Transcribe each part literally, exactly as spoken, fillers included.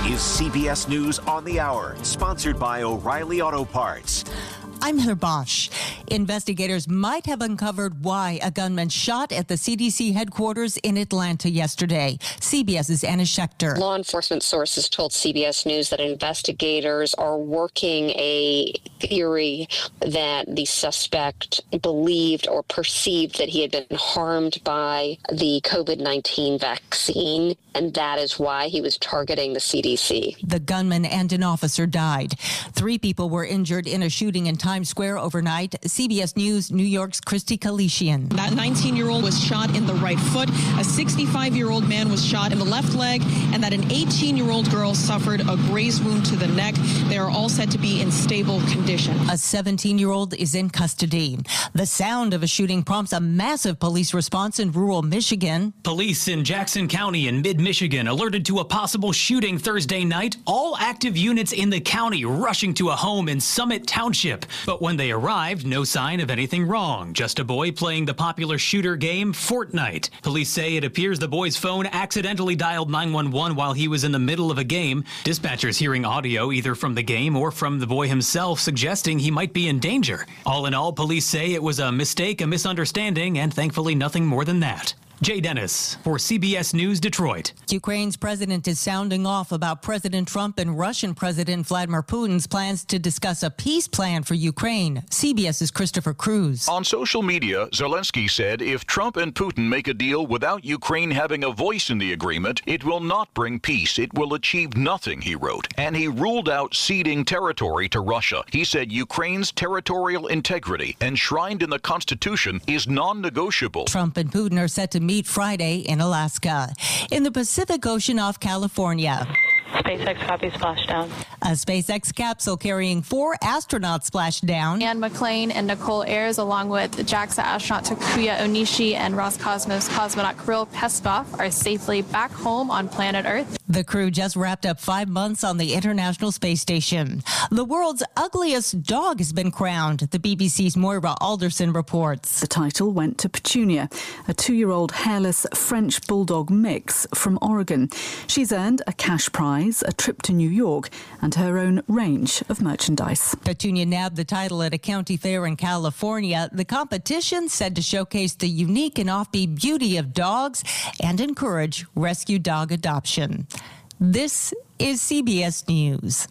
is C B S News on the Hour, sponsored by O'Reilly Auto Parts. I'm Heather Bosch. Investigators might have uncovered why a gunman shot at the C D C headquarters in Atlanta yesterday. CBS's Anna Schechter. Law enforcement sources told C B S News that investigators are working a theory that the suspect believed or perceived that he had been harmed by the COVID nineteen vaccine, and that is why he was targeting the C D C. The gunman and an officer died. Three people were injured in a shooting in Times Square overnight. C B S News New York's Christy Kalishian. That nineteen-year-old was shot in the right foot. A sixty-five-year-old man was shot in the left leg, and that an eighteen-year-old girl suffered a graze wound to the neck. They are all said to be in stable condition. A seventeen-year-old is in custody. The sound of a shooting prompts a massive police response in rural Michigan. Police in Jackson County in mid-Michigan alerted to a possible shooting Thursday night. All active units in the county rushing to a home in Summit Township. But when they arrived, no sign of anything wrong. Just a boy playing the popular shooter game Fortnite. Police say it appears the boy's phone accidentally dialed nine one one while he was in the middle of a game. Dispatchers hearing audio either from the game or from the boy himself suggesting he might be in danger. All in all, police say it was a mistake, a misunderstanding, and thankfully nothing more than that. Jay Dennis for C B S News Detroit. Ukraine's president is sounding off about President Trump and Russian President Vladimir Putin's plans to discuss a peace plan for Ukraine. CBS's Christopher Cruz. On social media, Zelensky said if Trump and Putin make a deal without Ukraine having a voice in the agreement, it will not bring peace. It will achieve nothing, he wrote. And he ruled out ceding territory to Russia. He said Ukraine's territorial integrity, enshrined in the Constitution, is non-negotiable. Trump and Putin are set to meet Friday in Alaska. In the Pacific Ocean off California. SpaceX copy splashdown. A SpaceX capsule carrying four astronauts splashed down. Anne McClain and Nicole Ayers, along with JAXA astronaut Takuya Onishi and Roscosmos cosmonaut Kirill Peskov, are safely back home on planet Earth. The crew just wrapped up five months on the International Space Station. The world's ugliest dog has been crowned, the B B C's Moira Alderson reports. The title went to Petunia, a two-year-old hairless French bulldog mix from Oregon. She's earned a cash prize, a trip to New York, and her own range of merchandise. Petunia nabbed the title at a county fair in California. The competition said to showcase the unique and offbeat beauty of dogs and encourage rescue dog adoption. This is C B S News.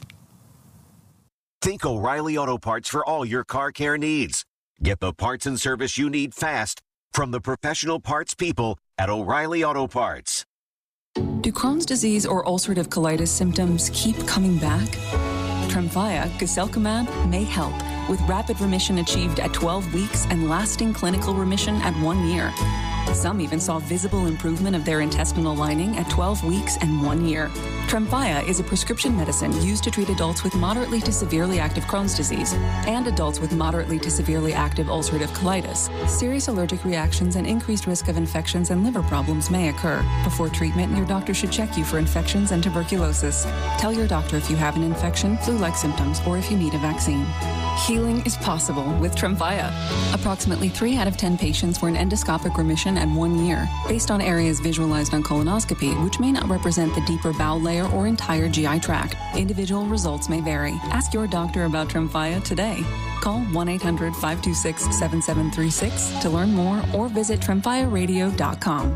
Think O'Reilly Auto Parts for all your car care needs. Get the parts and service you need fast from the professional parts people at O'Reilly Auto Parts. Do Crohn's disease or ulcerative colitis symptoms keep coming back? Tremfya, guselkumab, may help, with rapid remission achieved at twelve weeks and lasting clinical remission at one year. Some even saw visible improvement of their intestinal lining at twelve weeks and one year. Tremfya is a prescription medicine used to treat adults with moderately to severely active Crohn's disease and adults with moderately to severely active ulcerative colitis. Serious allergic reactions and increased risk of infections and liver problems may occur. Before treatment, your doctor should check you for infections and tuberculosis. Tell your doctor if you have an infection, flu-like symptoms, or if you need a vaccine. Healing is possible with Tremfya. Approximately three out of ten patients were in endoscopic remission at one year, based on areas visualized on colonoscopy, which may not represent the deeper bowel layer or entire G I tract. Individual results may vary. Ask your doctor about Tremfya today. Call one eight hundred, five two six, seven seven three six to learn more or visit tremfya radio dot com.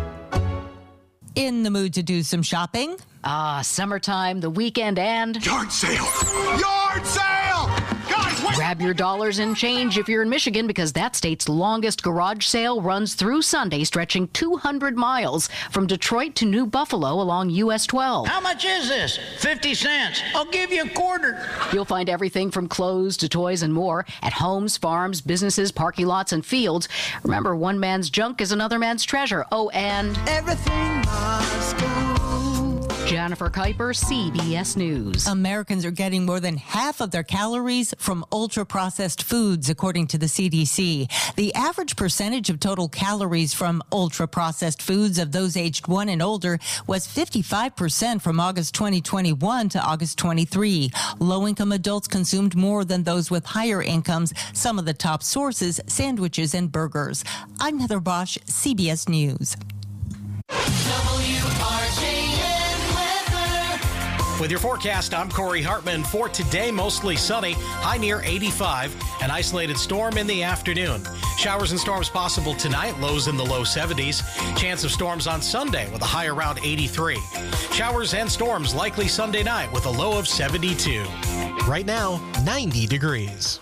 In the mood to do some shopping? Ah, summertime, the weekend, and... Yard sale! Yard sale! Guys, wait! Grab your dollars and change if you're in Michigan, because that state's longest garage sale runs through Sunday, stretching two hundred miles from Detroit to New Buffalo along U S twelve. How much is this? fifty cents. I'll give you a quarter. You'll find everything from clothes to toys and more at homes, farms, businesses, parking lots, and fields. Remember, one man's junk is another man's treasure. Oh, and... everything must go. Jennifer Kuiper, C B S News. Americans are getting more than half of their calories from ultra-processed foods, according to the C D C. The average percentage of total calories from ultra-processed foods of those aged one and older was fifty-five percent from August twenty twenty-one to August twenty-three. Low-income adults consumed more than those with higher incomes. Some of the top sources, sandwiches and burgers. I'm Heather Bosch, C B S News. W R J N weather. With your forecast, I'm Corey Hartman. For today, mostly sunny, high near eighty-five, an isolated storm in the afternoon. Showers and storms possible tonight, lows in the low seventies. Chance of storms on Sunday with a high around eighty-three. Showers and storms likely Sunday night with a low of seventy-two. Right now, ninety degrees.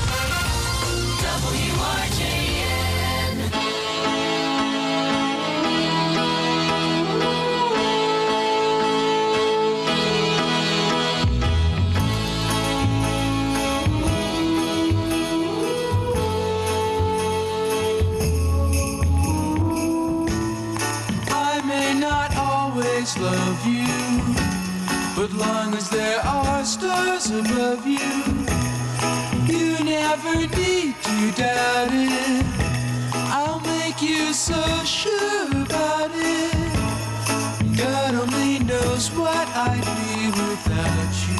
W R J N. I may not always love you, but long as there are stars above you, you never need to doubt it. I'll make you so sure about it. God only knows what I'd be without you.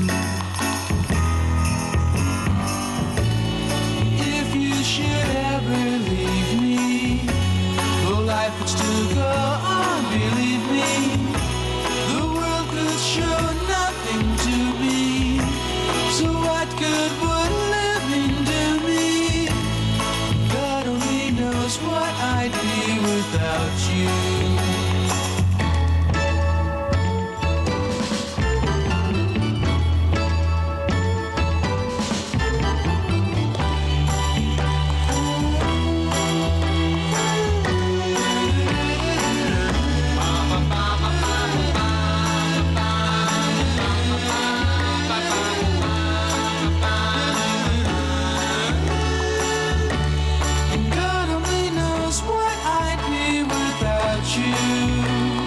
If you should ever leave me, though life would still go on, believe me, the world could show nothing to me. So what good would living do me? God only knows what I'd be without you. God only knows what I'd be without you.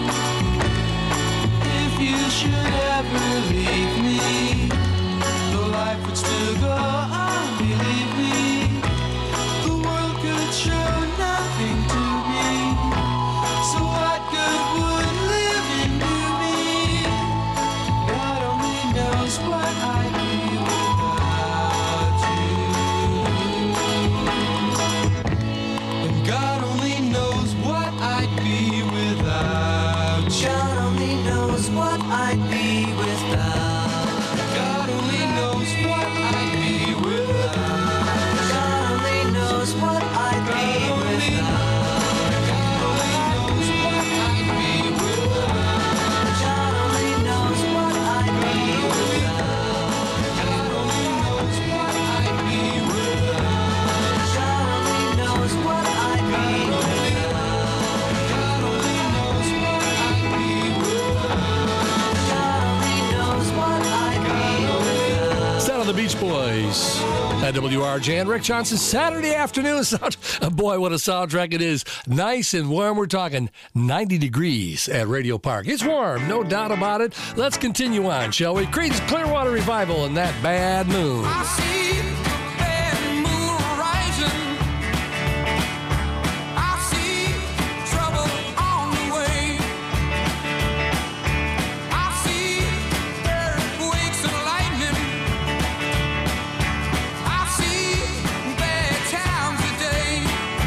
If you should ever leave me, though life would still go on, believe me, the world could show nothing to me. So what good would living do me? God only knows what I'd be without you. And God only knows what I'd be without you. God only knows what I'd be without. God only knows what I'd be without. God only knows what I'd be without. God only knows what I'd be without. God only knows what I'd be without. God only knows what I'd be without. God only knows what I'd be without. God only knows what I'd be without. God only knows what I'd be without. Sound of the Beach Boys at W R J N. Rick Johnson, Saturday afternoon sound. Boy, what a soundtrack it is. Nice and warm. We're talking ninety degrees at Radio Park. It's warm, no doubt about it. Let's continue on, shall we? Creed's Clearwater Revival and That Bad Moon. I see the bad moon rising. I see trouble on the way. I see earthquakes and lightning. I see bad times today.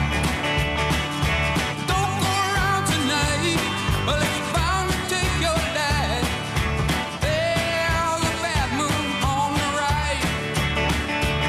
Don't go around tonight, well, it's bound to take your life. There's a bad moon on the right.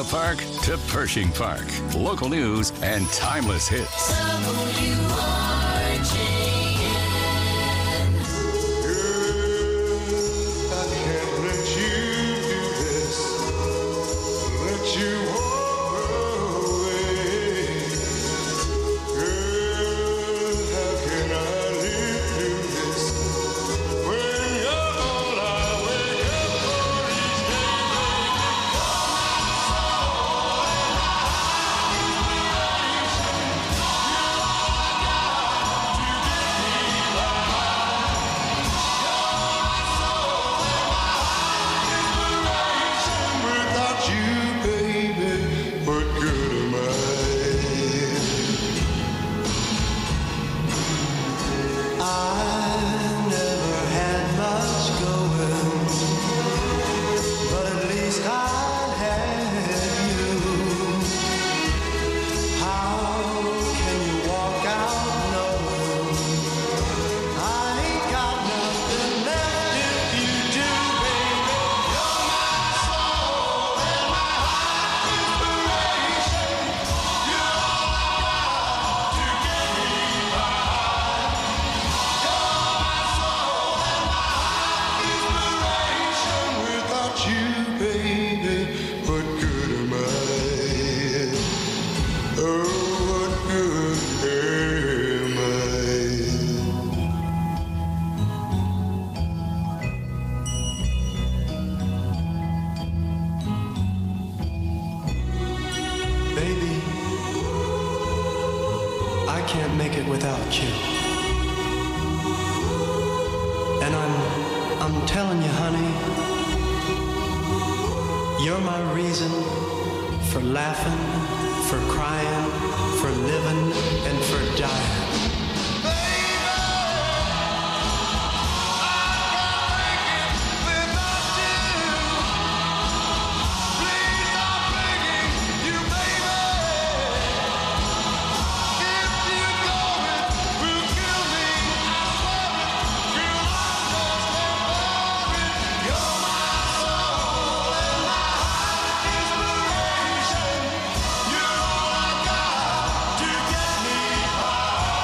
Park to Pershing Park. Local news and timeless hits. W R G N. I can't let you do this. Let you walk away. Girl, how can I live through this when you're all I wake up for each day? Without you, baby, what good am I? I never had much going, but at least I had you. How can you walk out knowing I ain't got nothing left if you do, baby? You're my soul and my heart inspiration. You're all I got to get me by. You're my soul and my heart inspiration. Without you, baby, what good am I? Oh, what good am I? Baby, I can't make it without you. And I'm I'm telling you, honey, you're my reason for laughing, for crying, for living, and for dying. To get me by.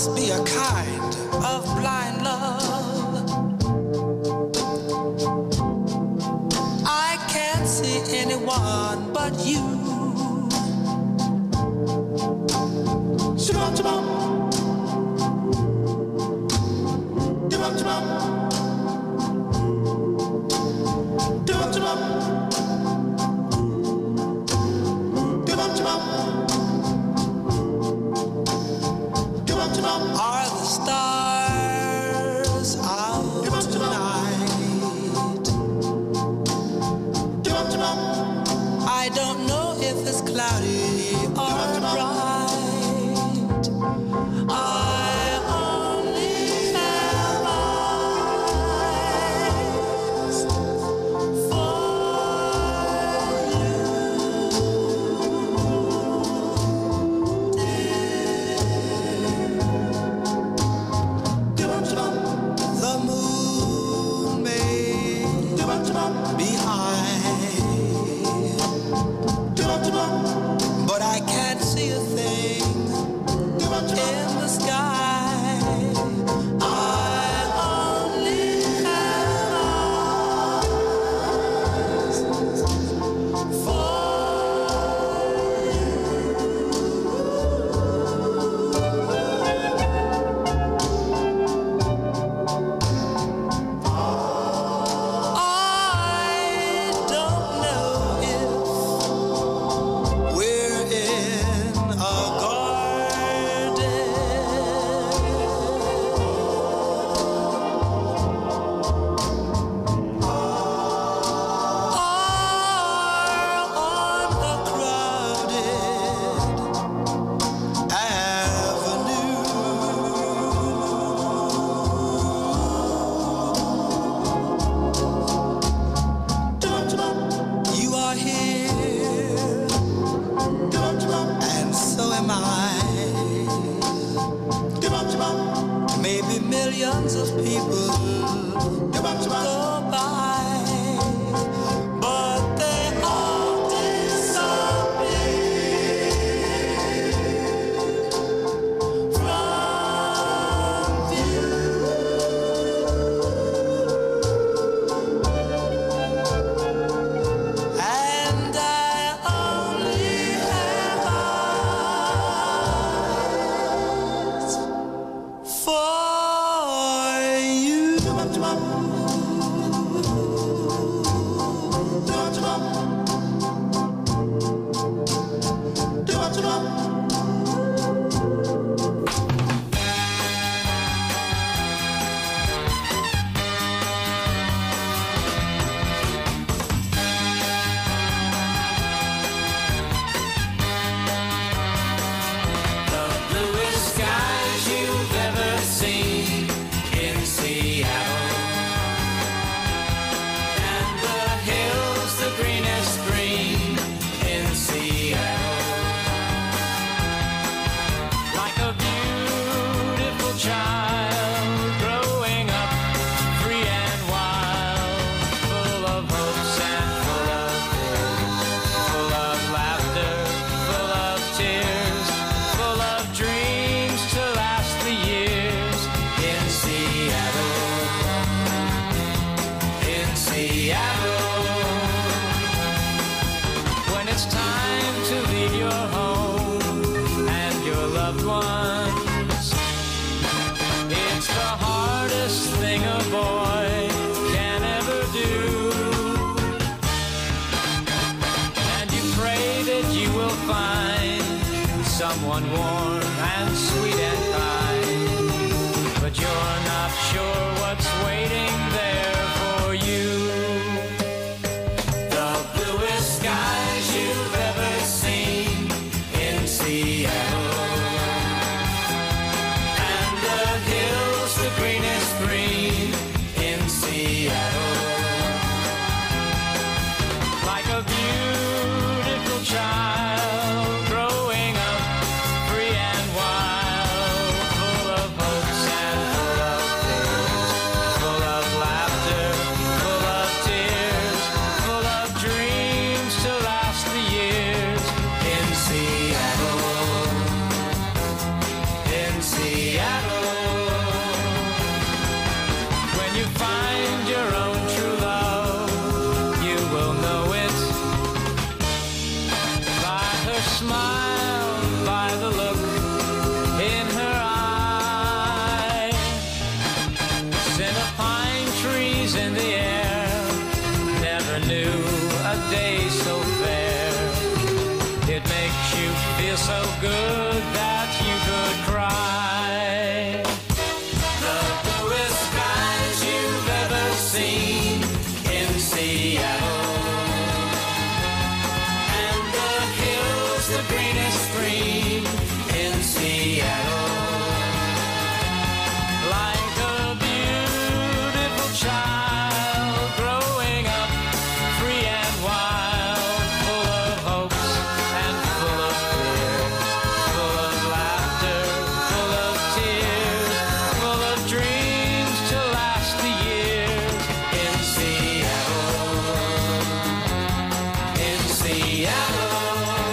must be a kind of blind love. I can't see anyone but you. Shabam, shabam. Shabam, shabam. Shabam, shabam. Shabam, shabam. Are the stars out tonight? I don't know if it's cloudy or bright. I only have eyes for the moon may be high, but I can't see a thing in the sky. I only have eyes for maybe millions of people go by, but they all disappear from view. And I only have eyes for you. The bluest skies you've ever seen in Seattle, and the hills the greenest green in Seattle. Like a beautiful child growing up free and wild, full of hopes and full of fears, full of laughter, full of tears, full of dreams to last the years in Seattle, in Seattle. When it's time to leave your home and your loved ones, it's the hardest thing a boy can ever do. And you pray that you will find someone warm and sweet and kind, but you're not sure what's waiting there for you. The bluest skies you've ever seen in Seattle, and the hills the greenest green in Seattle. Like a beautiful child growing up free and wild, full of hopes and full of fears, full of laughter, full of tears, full of dreams to last the years in Seattle, in Seattle. smile by the look in her eye. Scent of pine trees in the air, never knew a day so fair. It makes you feel so good that you could cry. The bluest skies you've ever seen in Seattle, and the hills the greenest green in Seattle. Like a beautiful child growing up free and wild, full of hopes and full of fears, full of laughter, full of tears, full of dreams to last the years in Seattle, in Seattle,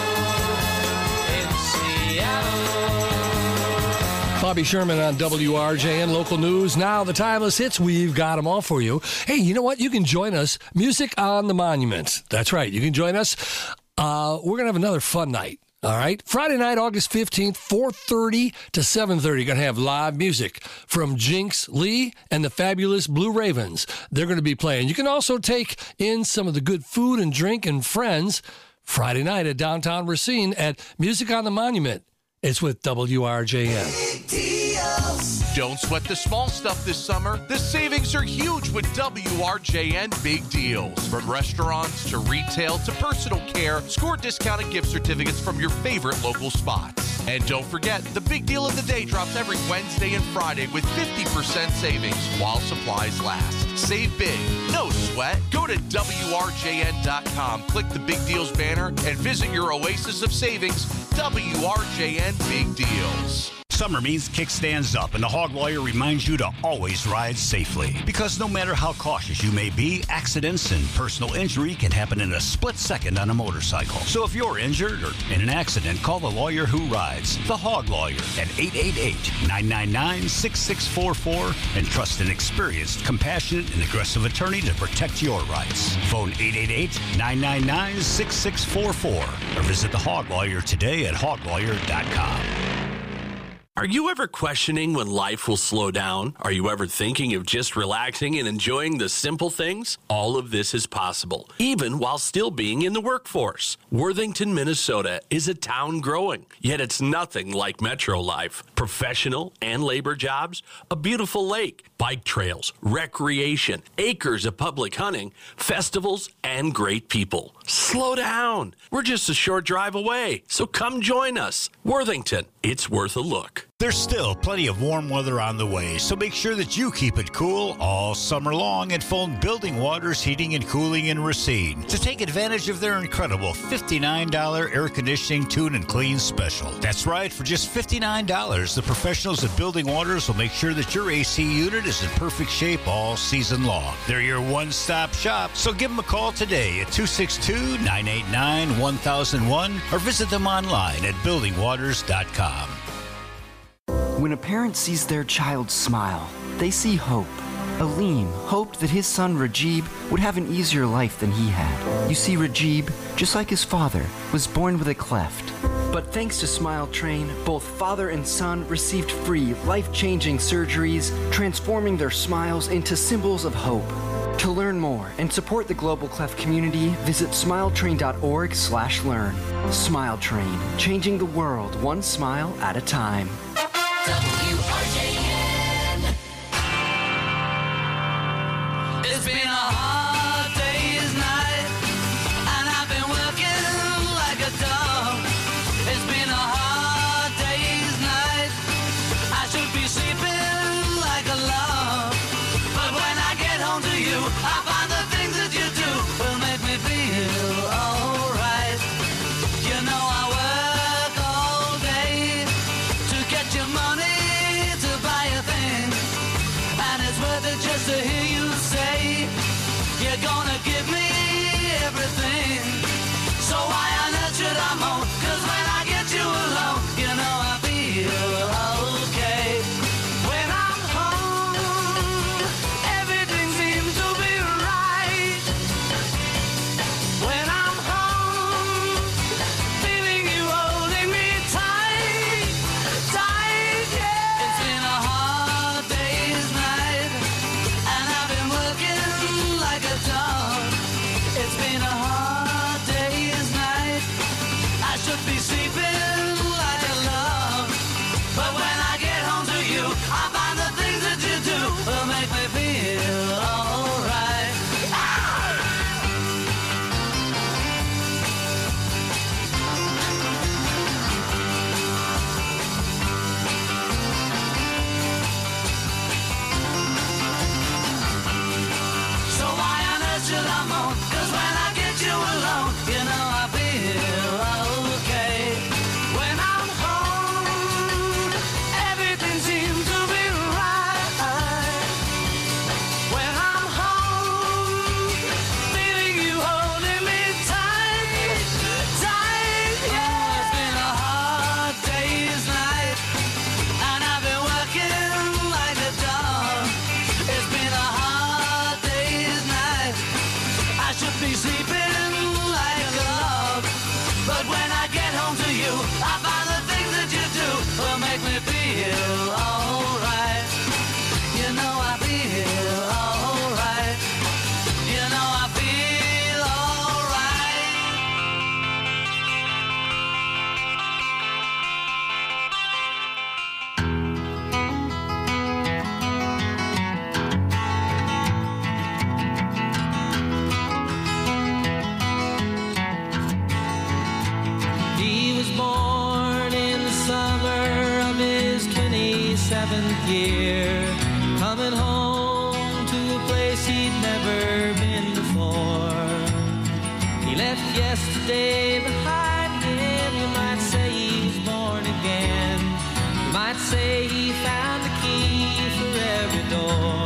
in Seattle. Bobby Sherman on W R J N Local News. Now, the timeless hits, we've got them all for you. Hey, you know what? You can join us. Music on the Monument. That's right. You can join us. Uh, we're going to have another fun night. All right. Friday night, August fifteenth, four thirty to seven thirty. Going to have live music from Jinx Lee and the Fabulous Blue Ravens. They're going to be playing. You can also take in some of the good food and drink and friends Friday night at downtown Racine at Music on the Monument. It's with W R J N. Don't sweat the small stuff this summer. The savings are huge with W R J N Big Deals. From restaurants to retail to personal care, score discounted gift certificates from your favorite local spots. And don't forget, the big deal of the day drops every Wednesday and Friday with fifty percent savings while supplies last. Save big, no sweat. Go to W R J N dot com, click the Big Deals banner, and visit your oasis of savings, W R J N Big Deals. Summer means kickstands up, and the Hog Lawyer reminds you to always ride safely. Because no matter how cautious you may be, accidents and personal injury can happen in a split second on a motorcycle. So if you're injured or in an accident, call the lawyer who rides, the Hog Lawyer, at eight eight eight, nine nine nine, six six four four and trust an experienced, compassionate, and aggressive attorney to protect your rights. Phone eight eight eight, nine nine nine, six six four four or visit the Hog Lawyer today at hog lawyer dot com. Are you ever questioning when life will slow down? Are you ever thinking of just relaxing and enjoying the simple things? All of this is possible, even while still being in the workforce. Worthington, Minnesota is a town growing, yet it's nothing like metro life. Professional and labor jobs, a beautiful lake, bike trails, recreation, acres of public hunting, festivals, and great people. Slow down. We're just a short drive away, so come join us. Worthington, it's worth a look. There's still plenty of warm weather on the way, so make sure that you keep it cool all summer long and phone Building Waters Heating and Cooling in Racine to take advantage of their incredible fifty-nine dollars air conditioning tune and clean special. That's right, for just fifty-nine dollars, the professionals at Building Waters will make sure that your A C unit is in perfect shape all season long. They're your one-stop shop, so give them a call today at two six two, nine eight nine, one thousand one or visit them online at building waters dot com. When a parent sees their child smile, they see hope. Aleem hoped that his son Rajib would have an easier life than he had. You see, Rajib, just like his father, was born with a cleft. But thanks to Smile Train, both father and son received free, life-changing surgeries, transforming their smiles into symbols of hope. To learn more and support the Global Cleft community, visit smiletrain.org slash learn. Smile Train, changing the world one smile at a time. W R J N. It's been a hard day's night, and I've been working like a dog. It's been a hard day's night. I should be sleeping like a log, but when I get home to you, I find the things that you do will make me feel alright. You know I work all day to get your money to buy hard day's night. I should be sleeping like a love, but when I get home to you, I find the things that you do will make me feel alright. So why on earth should I moan? 'Cause when I get you alone, you know I feel okay. When I'm home, everything seems to be right. When I'm home, feeling you holding me tight, tight. Yeah, it's been a hard day's night, and I've been working like a dog. It's been a hard day's night. I should be sleeping like a log, but when I get home to you, I find the things that you do will make me feel alright. You know I feel alright. You know I feel alright. He was born in the summer of his twenty-seventh year, coming home to a place he'd never been before. He left yesterday behind him. You might say he's born again. You might say he found the key for every door.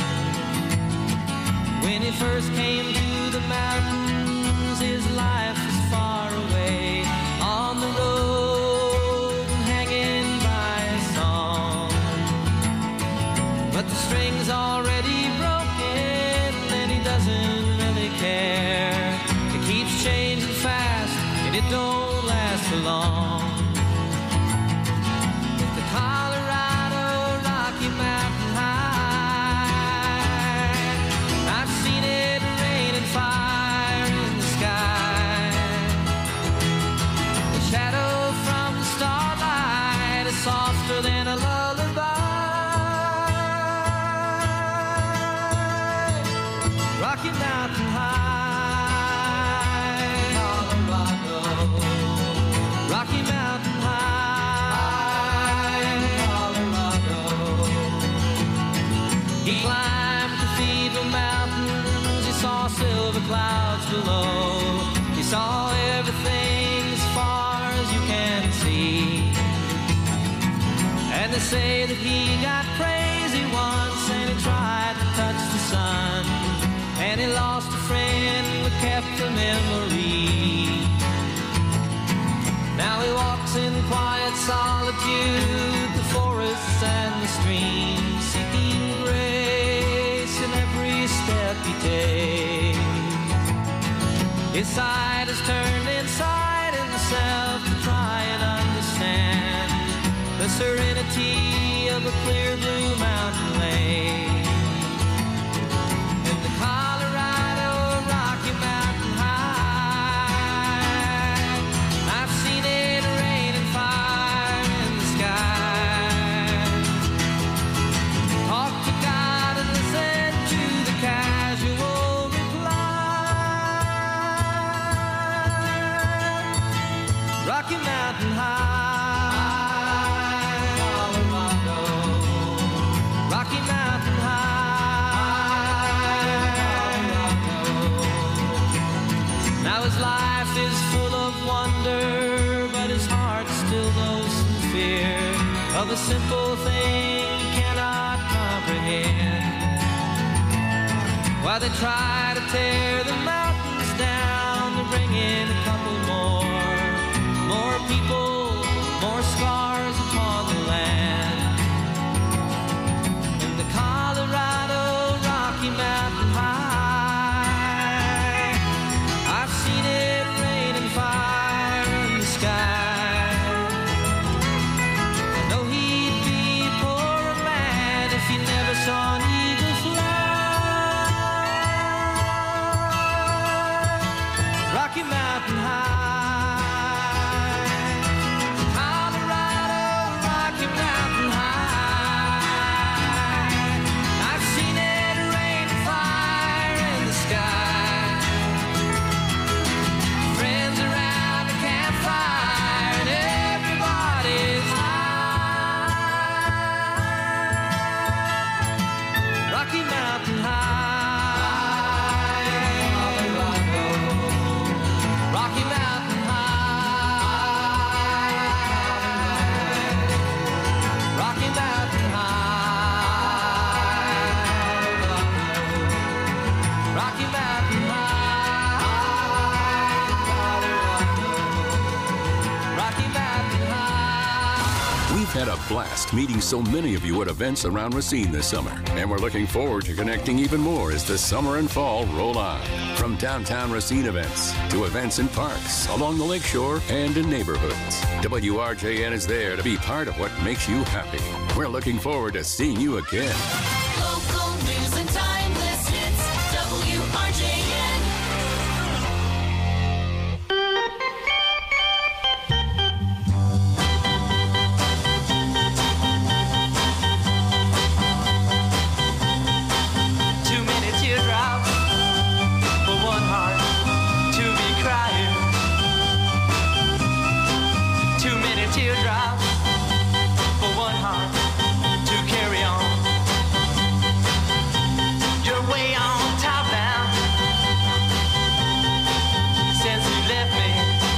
When he first came to the mountains, his life was far away on the road, hanging by a song. But the string's already broken, and he doesn't really care. It keeps changing fast, and it don't last for long. With the Colorado Rocky Mountain High, I've seen it rain and fire in the sky. The shadow from the starlight is softer than a lullaby. Rocky Mountain High, Colorado. Rocky Mountain High, Colorado. He climbed Cathedral Mountains. He saw silver clouds below. He saw everything as far as you can see. And they say that he got crazy once, and he tried to touch the sun, and he lost a friend but kept a memory. Now he walks in quiet solitude, the forests and the streams, seeking grace in every step he takes. His side is turned inside himself to try and understand the serenity of a clear blue mountain lake. In the Colorado Rocky Mountain High, I've seen it rain and fire in the sky. Talk to God and listen to the casual reply. Rocky Mountain High, Colorado. Rocky Mountain High, Colorado. Now his life is full of wonder, but his heart still knows some fear of a simple thing he cannot comprehend. While they try to tear the mountains down to bring in a couple more, more people, more scars upon the land. In the Colorado Rocky Mountain High, I've seen it rain and fire in the sky. I know he'd be a poorer man if he never saw an eagle fly. Mountain High. Colorado, Rocky Mountain High. I've seen it rain fire in the sky. Friends around the campfire and everybody's high. Rocky Mountain High. Rocky Mountain High. Rocky Mountain High. Rocky Mountain High. Rocky Mountain High. We've had a blast meeting so many of you at events around Racine this summer, and we're looking forward to connecting even more as the summer and fall roll on. From downtown Racine events to events in parks, along the lakeshore, and in neighborhoods, W R J N is there to be part of what makes you happy. We're looking forward to seeing you again. Local news and timeless hits. W R J N. Too many teardrops for one heart to be crying. Too many teardrops for one heart to carry on. You're way on top now since you left me.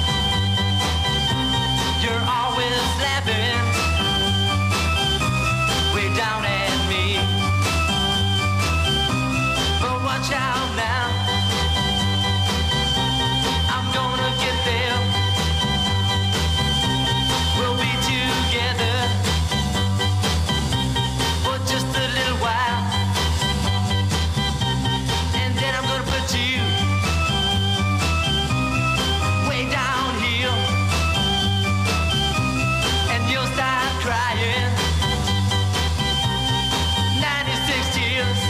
You're always laughing way down at me. But watch out now, I'm gonna get there. We'll be together for just a little while, and then I'm gonna put you way down here, and you'll start crying. ninety-six tears.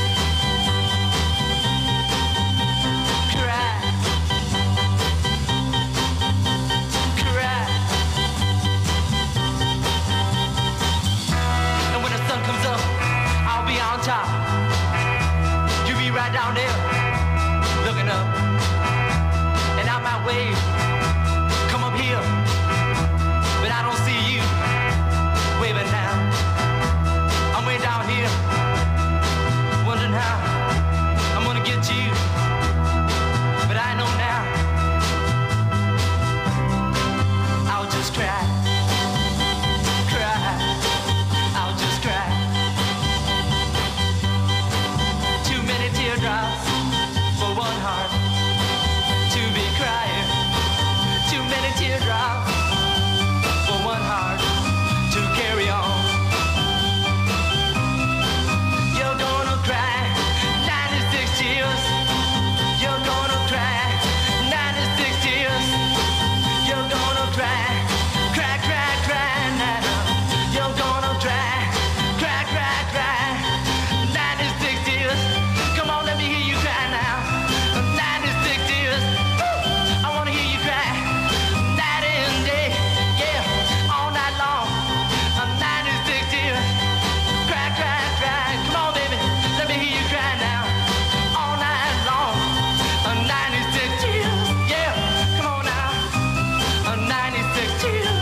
Cry. Cry. And when the sun comes up, I'll be on top. You be right down there, looking up. And I might wave, come up here, but I don't see you waving now. I'm way down here, wondering how I'm gonna get you, but I know now. I'll just cry, cry, I'll just cry. Too many teardrops for one heart to be crying. Too many teardrops for one heart to carry on. You're gonna cry ninety-six tears. You're gonna cry ninety-six tears. You're gonna cry, cry, cry, cry now. You're gonna cry, cry, cry, cry. ninety-six tears. Come on, let me hear you cry now. ninety-six tears. Woo! I wanna hear you cry. Night and day, yeah, all night long. ninety-six tears. Cry, cry, cry. Come on, baby, let me hear you cry now. All night long. ninety-six tears. Yeah, come on now. ninety-six tears.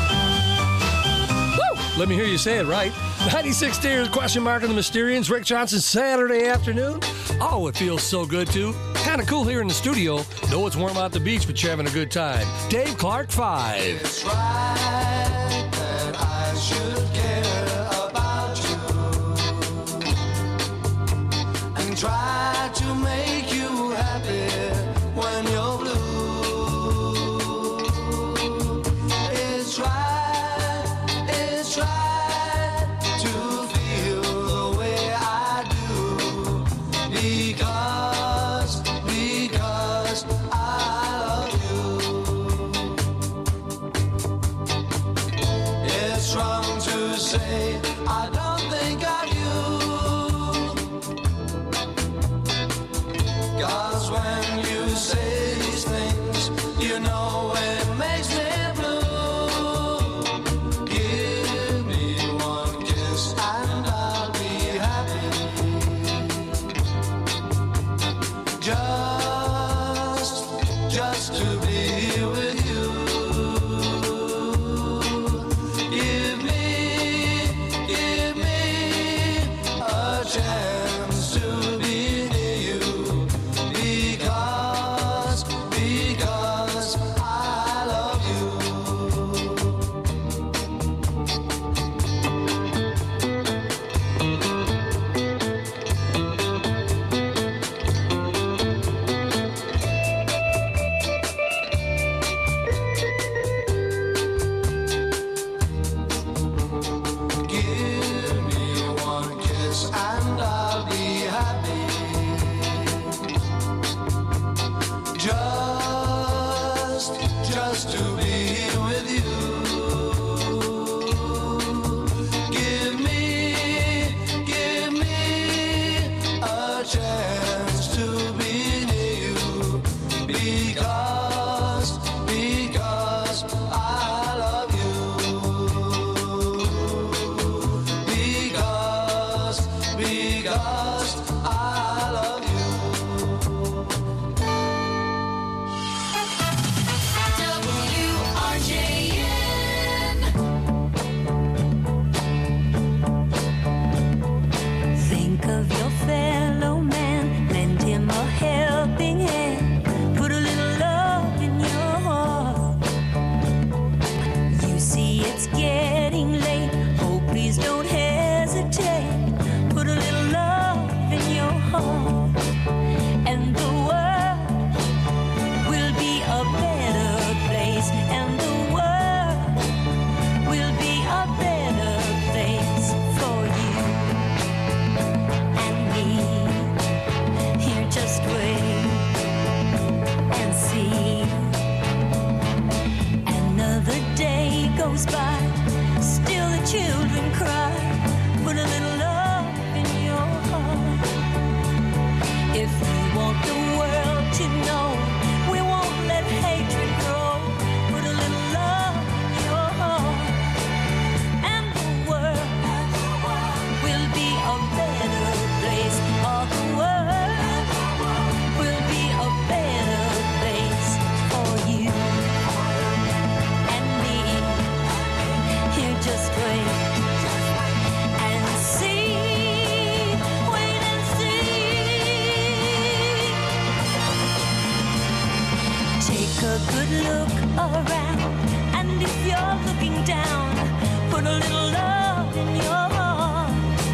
Let me hear you say it right. ninety-six tears, question mark on the Mysterians. Rick Johnson, Saturday afternoon. Oh, it feels so good, too. Kind of cool here in the studio. Know it's warm out the beach, but you're having a good time. Dave Clark, five. It's right that I should care about you and try to make you happy when you're blue. It's right, it's right to feel the way I do because, because I love you. It's wrong to say I don't think of you, 'cause when you say these things, you know it makes me blue. Give me one kiss and I'll be happy. Just, just to be with you. Give me, give me a chance to be near you. Because, because I love you. Give me one kiss and I'll be happy. Just, just to be with you. Give me, give me a chance to be near you. Because, because I love you. Because, because I love you. W R J N. Think of your fellow man, lend him a helping hand, put a little love in your heart. You see it's getting late, oh please don't hesitate, put a little love in your heart, and the world will be a better place, and the world will be a better place for you and me. Here, just wait and see. Another day goes by, still the children cry. Put a little love in your heart. If you want the world to know, we won't let hatred grow. Put a little love in your heart, and the world will be a better place. All the world will be a better place for you and me. Here, just wait and see. Wait and see. Take a good look around, and if you're looking down, put a little love in your heart.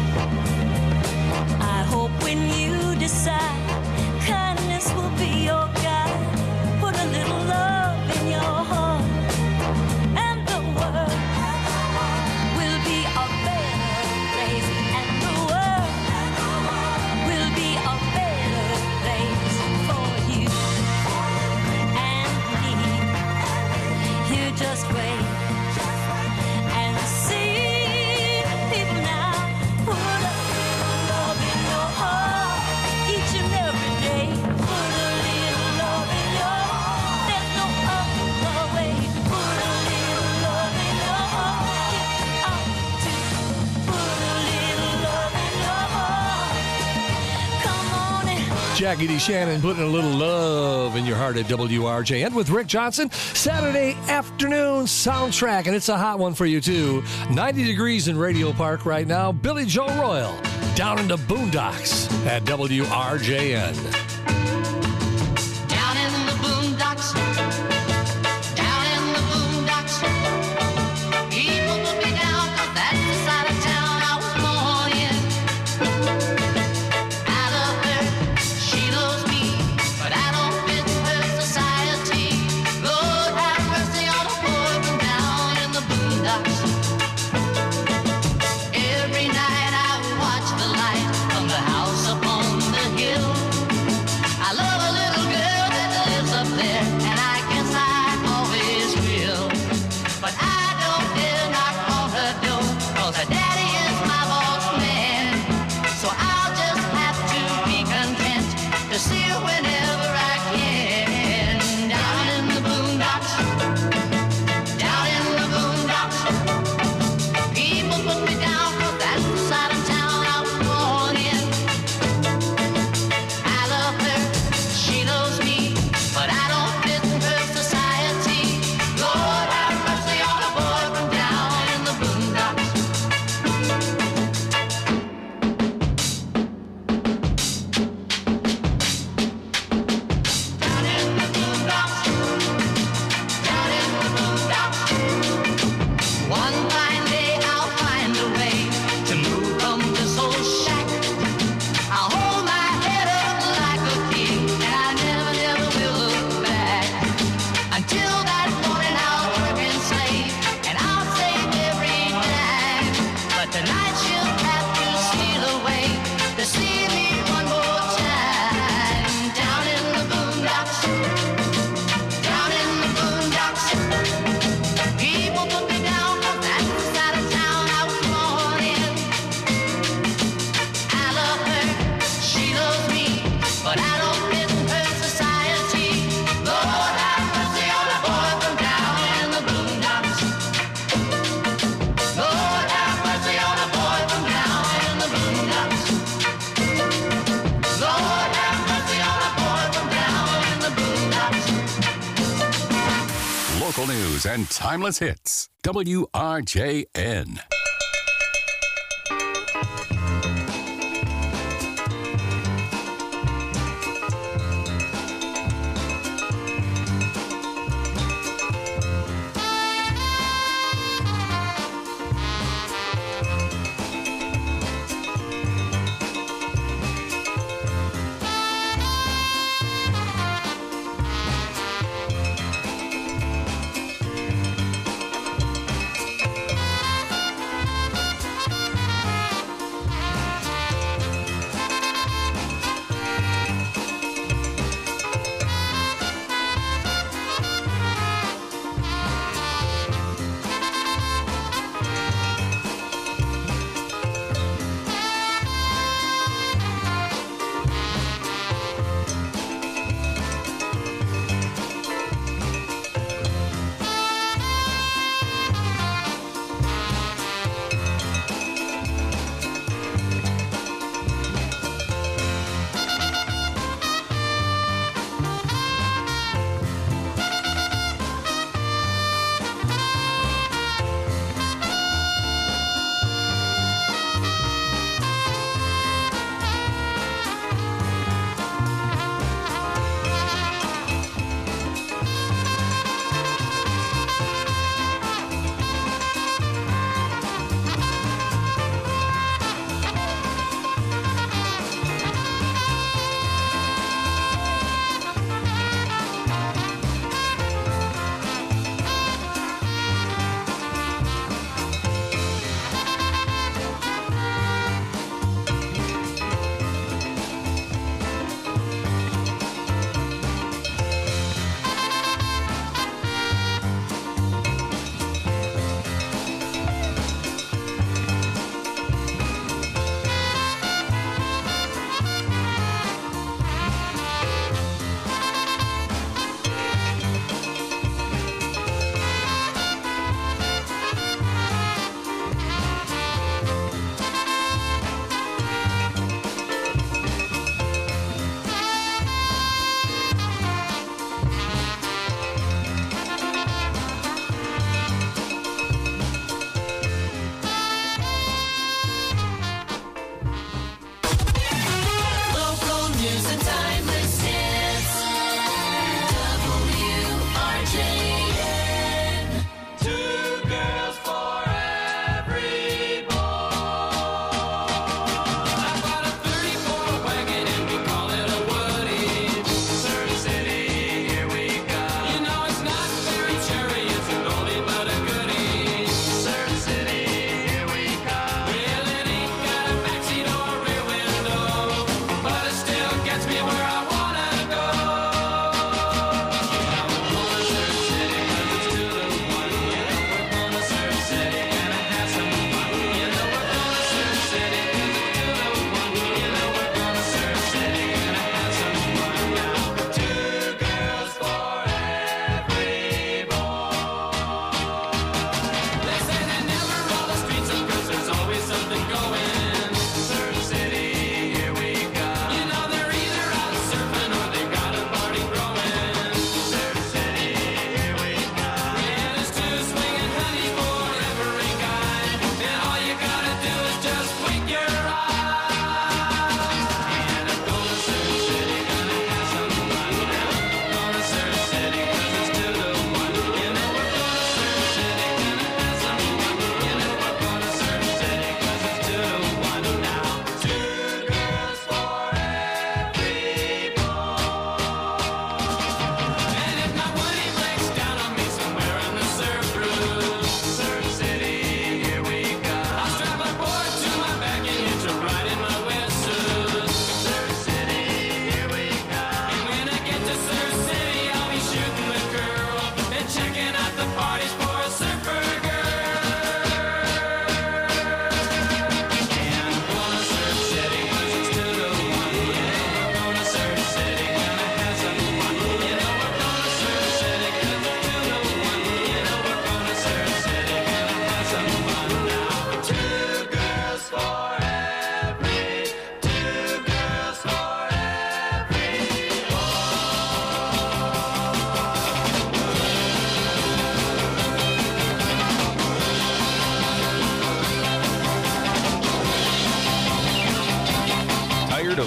I hope when you decide, kindness will be your guide. Put a little love in your heart, and the world will be a better place, and the world will be a better place for you and me. Here, just wait and see. People now, put a little love in your heart each and every day. Put a little love in your heart. There's no other way. Put a little love in your heart. Get out to put a little love in your heart. Come on and Jackie D. Shannon putting a little love in your heart at W R J N with Rick Johnson. Saturday afternoon soundtrack, and it's a hot one for you, too. ninety degrees in Radio Park right now. Billy Joe Royal down in the boondocks at W R J N. Down in the boondocks, down in the boondocks. People put me down 'cause that's the side of town I was born in. I love her, she loves me, but I don't fit her society. Lord have mercy on a poor one down in the boondocks. Every night I watch the light from the house upon the hill. I love a little girl that lives up there local news and timeless hits. W R J N.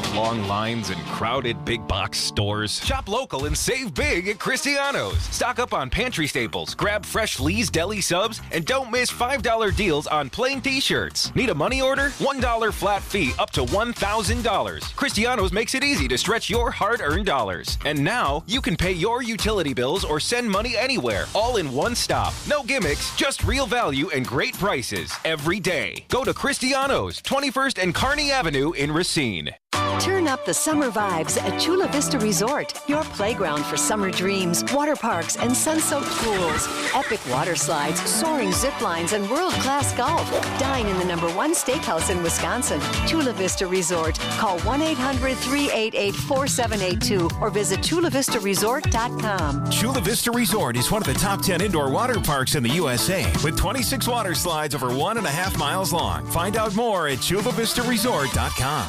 Long lines and crowded big box stores. Shop local and save big at Cristiano's. Stock up on pantry staples, grab fresh Lee's Deli subs, and don't miss five dollar deals on plain t-shirts. Need a money order? one dollar flat fee up to one thousand dollars. Cristiano's makes it easy to stretch your hard-earned dollars. And now, you can pay your utility bills or send money anywhere, all in one stop. No gimmicks, just real value and great prices every day. Go to Cristiano's, twenty-first and Kearney Avenue in Racine. Turn up the summer vibes at Chula Vista Resort, your playground for summer dreams, water parks, and sun-soaked pools. Epic water slides, soaring zip lines, and world-class golf. Dine in the number one steakhouse in Wisconsin, Chula Vista Resort. Call one eight hundred, three eight eight, four seven eight two or visit chula vista resort dot com. Chula Vista Resort is one of the top ten indoor water parks in the U S A with twenty-six water slides over one and a half miles long. Find out more at chula vista resort dot com.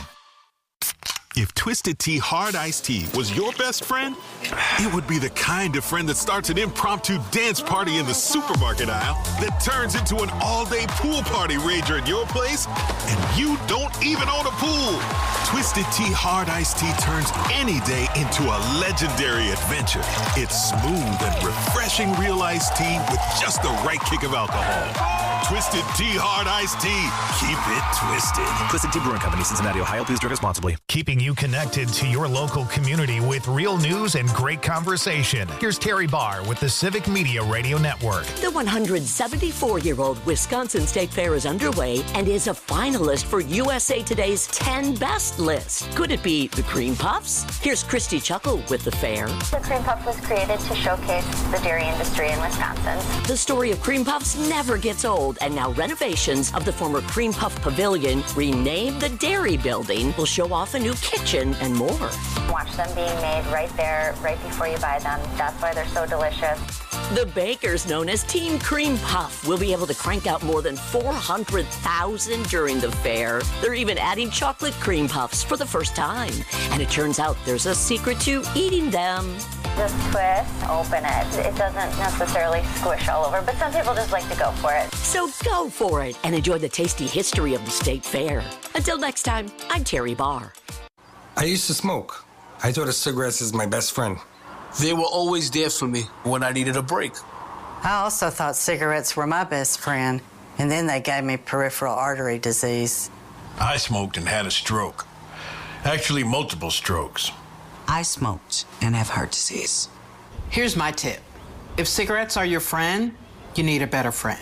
If Twisted Tea Hard Iced Tea was your best friend, it would be the kind of friend that starts an impromptu dance party in the supermarket aisle that turns into an all-day pool party rager at your place, and you don't even own a pool. Twisted Tea Hard Iced Tea turns any day into a legendary adventure. It's smooth and refreshing real iced tea with just the right kick of alcohol. Twisted Tea Hard Iced Tea. Keep it twisted. Twisted Tea Brewing Company, Cincinnati, Ohio. Please drink responsibly. Keeping you connected to your local community with real news and great conversation. Here's Terry Barr with the Civic Media Radio Network. The one hundred seventy-four-year-old Wisconsin State Fair is underway and is a finalist for U S A Today's ten Best list. Could it be the Cream Puffs? Here's Christy Chuckle with the fair. The Cream Puff was created to showcase the dairy industry in Wisconsin. The story of Cream Puffs never gets old, and now renovations of the former Cream Puff Pavilion, renamed the Dairy Building, will show off a new kitchen and more. Watch them being made right there, right before you buy them. That's why they're so delicious. The bakers, known as Team Cream Puff, will be able to crank out more than four hundred thousand during the fair. They're even adding chocolate cream puffs for the first time. And it turns out there's a secret to eating them. Just twist, open it. It doesn't necessarily squish all over, but some people just like to go for it. So go for it and enjoy the tasty history of the State Fair. Until next time, I'm Terry Barr. I used to smoke. I thought of cigarettes as my best friend. They were always there for me when I needed a break. I also thought cigarettes were my best friend, and then they gave me peripheral artery disease. I smoked and had a stroke. Actually, multiple strokes. I smoked and have heart disease. Here's my tip. If cigarettes are your friend, you need a better friend.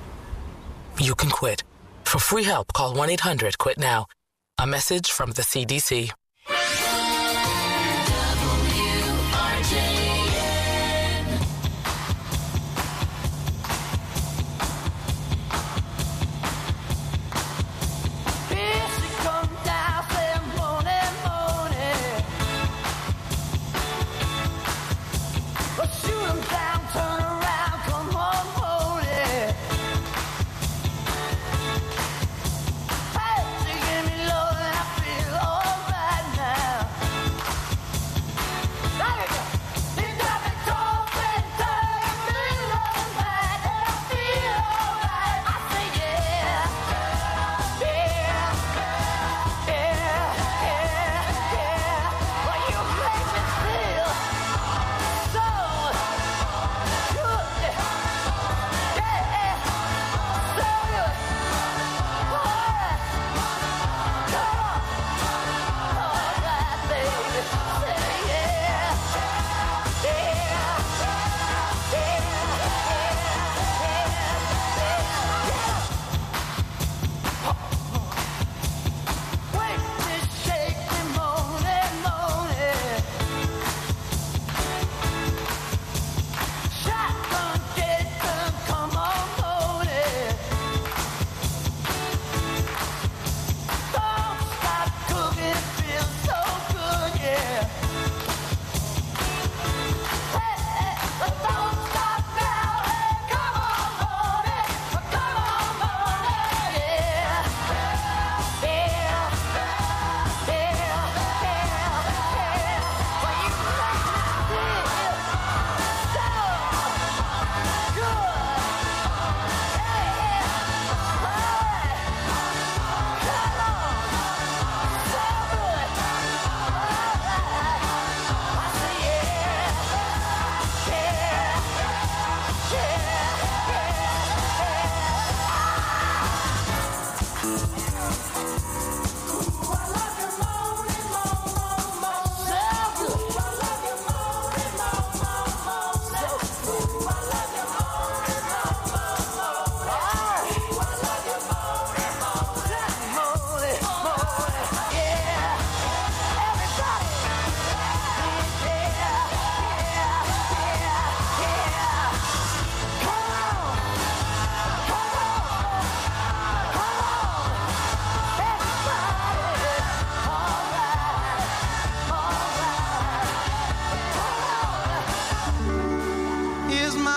You can quit. For free help, call one eight hundred quit now. A message from the C D C.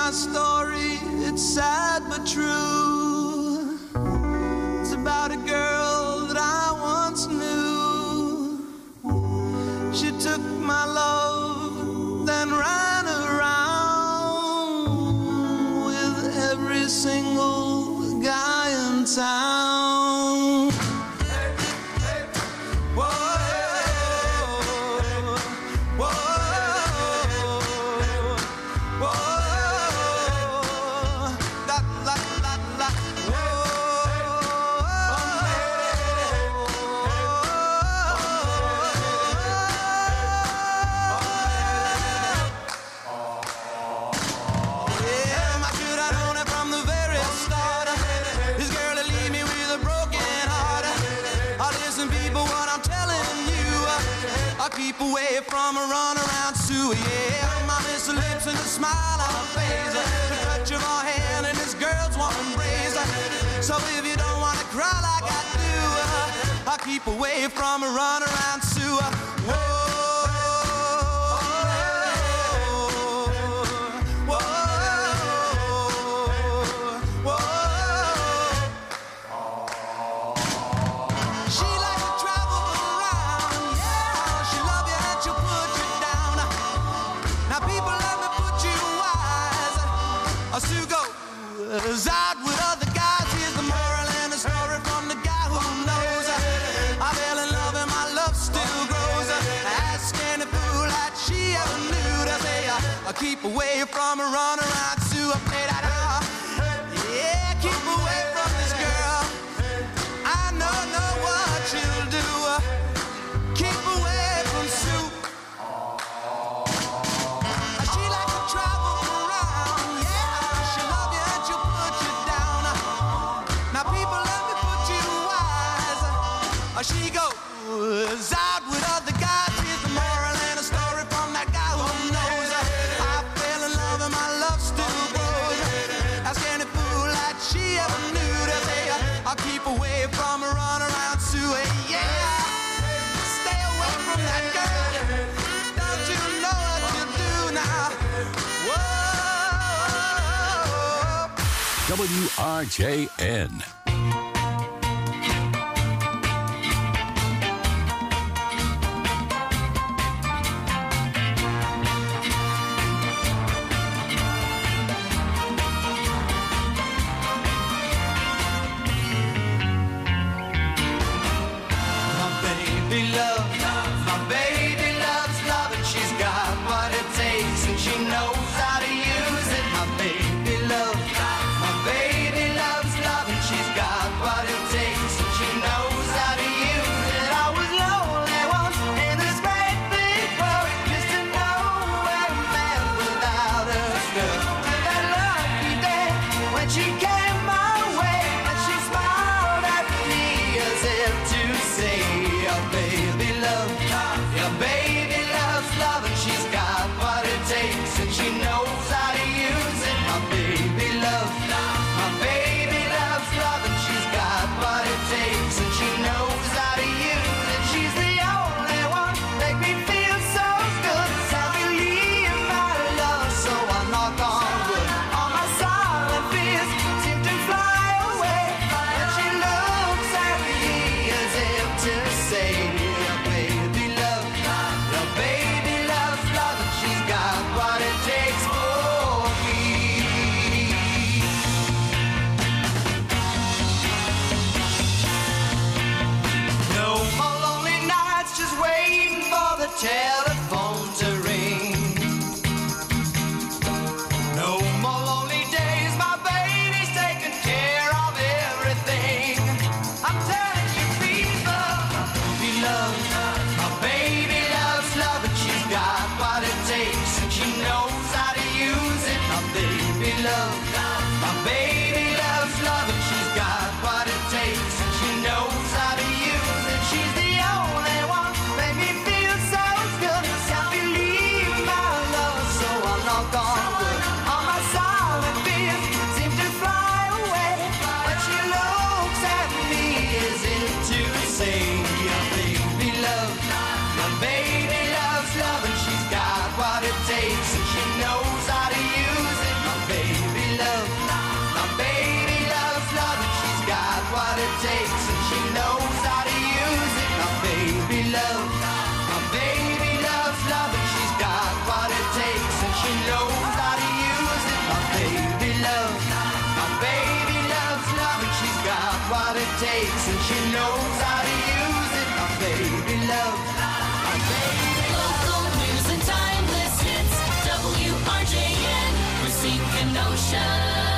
my story, it's sad but true. It's about a girl that I once knew. She took my love, then ran around with every single guy in town. Keep away from a runaround Sue, yeah. My miss her lips and a smile on her face, the touch of her hand and this girl's warm embrace. So if you don't wanna cry like I do, I'll keep away from a runaround Sue. Whoa. Sue goes out with other guys. Here's the moral and the story from the guy who knows. I fell in love and my love still grows. Ask any fool that she ever knew to say, I keep away from a runaround Sue. I play that out. Yeah, keep away from this girl. I know, know what she'll do. Keep away from Sue. She likes to travel around. She goes out with other guys. Here's the moral and a story from that guy who knows. I fell in love and my love still grows. Ask any fool that she ever knew to say, I'll keep away from a runaround Sue. Yeah, stay away from that girl. Don't you know what you do now? Whoa. W R J N. Telephone to ring. No more lonely days. My baby's taking care of everything. I'm telling you, people, we love. My baby loves love, and she's got what it takes, and she knows how to use it. My baby loves. My baby loves love, and she's got what it takes, and she knows how to use it. She's the only one, make me feel so good. Can't believe my love, so I knock on wood. All my silent fears seem to fly away when she looks at me, as if to say, my baby loves, my baby loves love, and she's got what it takes, and she knows how to use it. My baby and she knows how to use it. My baby loves, my baby loves. Local news and timeless hits. W R J N, Racine, Kenosha.